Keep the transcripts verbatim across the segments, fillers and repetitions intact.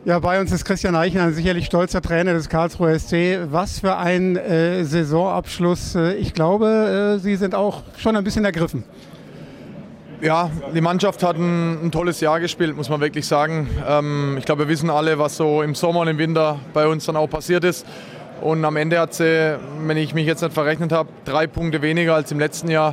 Ja, bei uns ist Christian Eichner, ein sicherlich stolzer Trainer des Karlsruher S C. Was für ein äh, Saisonabschluss. Ich glaube, äh, Sie sind auch schon ein bisschen ergriffen. Ja, die Mannschaft hat ein, ein tolles Jahr gespielt, muss man wirklich sagen. Ähm, ich glaube, wir wissen alle, was so im Sommer und im Winter bei uns dann auch passiert ist. Und am Ende hat sie, wenn ich mich jetzt nicht verrechnet habe, drei Punkte weniger als im letzten Jahr.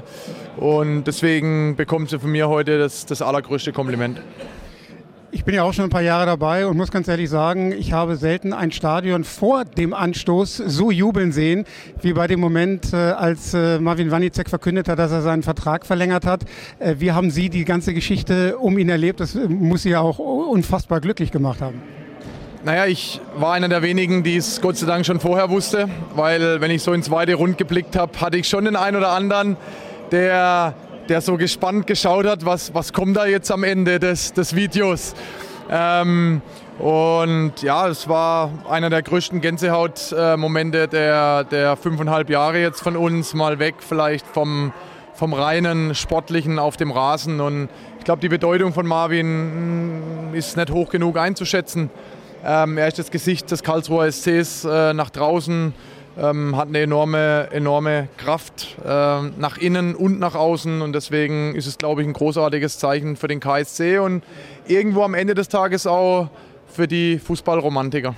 Und deswegen bekommt sie von mir heute das, das allergrößte Kompliment. Ich bin ja auch schon ein paar Jahre dabei und muss ganz ehrlich sagen, ich habe selten ein Stadion vor dem Anstoß so jubeln sehen, wie bei dem Moment, äh, als äh, Marvin Wanicek verkündet hat, dass er seinen Vertrag verlängert hat. Äh, wie haben Sie die ganze Geschichte um ihn erlebt? Das äh, muss Sie ja auch unfassbar glücklich gemacht haben. Naja, ich war einer der wenigen, die es Gott sei Dank schon vorher wusste, weil wenn ich so ins weite Rund geblickt habe, hatte ich schon den einen oder anderen, der... der so gespannt geschaut hat, was, was kommt da jetzt am Ende des, des Videos. Ähm, und ja, es war einer der größten Gänsehautmomente der, der fünfeinhalb Jahre jetzt von uns, mal weg vielleicht vom, vom reinen Sportlichen auf dem Rasen. Und ich glaube, die Bedeutung von Marvin ist nicht hoch genug einzuschätzen. Ähm, er ist das Gesicht des Karlsruher S Cs äh, nach draußen. Ähm, hat eine enorme, enorme Kraft äh, nach innen und nach außen und deswegen ist es, glaube ich, ein großartiges Zeichen für den K S C und irgendwo am Ende des Tages auch für die Fußballromantiker.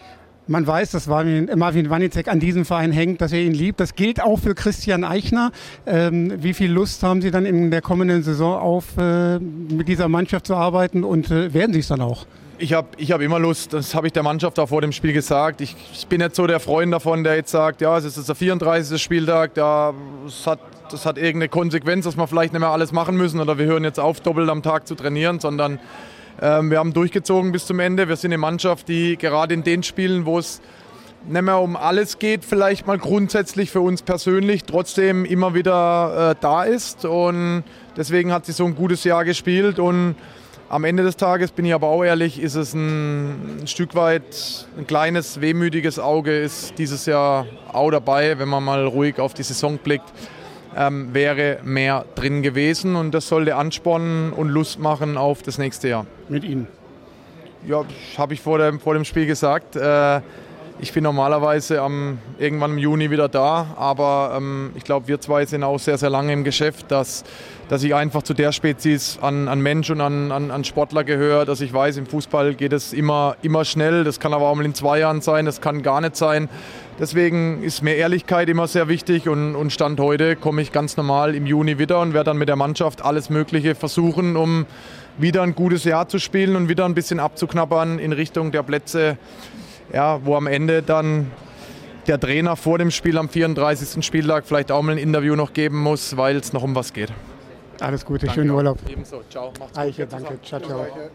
Man weiß, dass Marvin Wanicek an diesem Verein hängt, dass er ihn liebt. Das gilt auch für Christian Eichner. Ähm, wie viel Lust haben Sie dann in der kommenden Saison auf, äh, mit dieser Mannschaft zu arbeiten und äh, werden Sie es dann auch? Ich habe ich hab immer Lust, das habe ich der Mannschaft auch vor dem Spiel gesagt. Ich, ich bin nicht so der Freund davon, der jetzt sagt, ja, es ist jetzt der vierunddreißigste Spieltag, da, das, hat, das hat irgendeine Konsequenz, dass wir vielleicht nicht mehr alles machen müssen oder wir hören jetzt auf, doppelt am Tag zu trainieren, sondern ähm, wir haben durchgezogen bis zum Ende. Wir sind eine Mannschaft, die gerade in den Spielen, wo es nicht mehr um alles geht, vielleicht mal grundsätzlich für uns persönlich, trotzdem immer wieder äh, da ist und deswegen hat sie so ein gutes Jahr gespielt und am Ende des Tages, bin ich aber auch ehrlich, ist es ein, ein Stück weit ein kleines, wehmütiges Auge, ist dieses Jahr auch dabei, wenn man mal ruhig auf die Saison blickt, ähm, wäre mehr drin gewesen und das sollte anspornen und Lust machen auf das nächste Jahr. Mit Ihnen? Ja, habe ich vor dem, vor dem Spiel gesagt. Äh, ich bin normalerweise am, irgendwann im Juni wieder da, aber ähm, ich glaube, wir zwei sind auch sehr, sehr lange im Geschäft, dass dass ich einfach zu der Spezies an, an Mensch und an, an, an Sportler gehöre, dass ich weiß, im Fußball geht es immer, immer schnell, das kann aber auch mal in zwei Jahren sein, das kann gar nicht sein. Deswegen ist mir Ehrlichkeit immer sehr wichtig und, und Stand heute komme ich ganz normal im Juni wieder und werde dann mit der Mannschaft alles Mögliche versuchen, um wieder ein gutes Jahr zu spielen und wieder ein bisschen abzuknabbern in Richtung der Plätze, ja, wo am Ende dann der Trainer vor dem Spiel am vierunddreißigsten Spieltag vielleicht auch mal ein Interview noch geben muss, weil es noch um was geht. Alles Gute, Danke schönen auch. Urlaub. Ebenso, ciao. Macht's gut. Eiche, danke, ciao, ciao.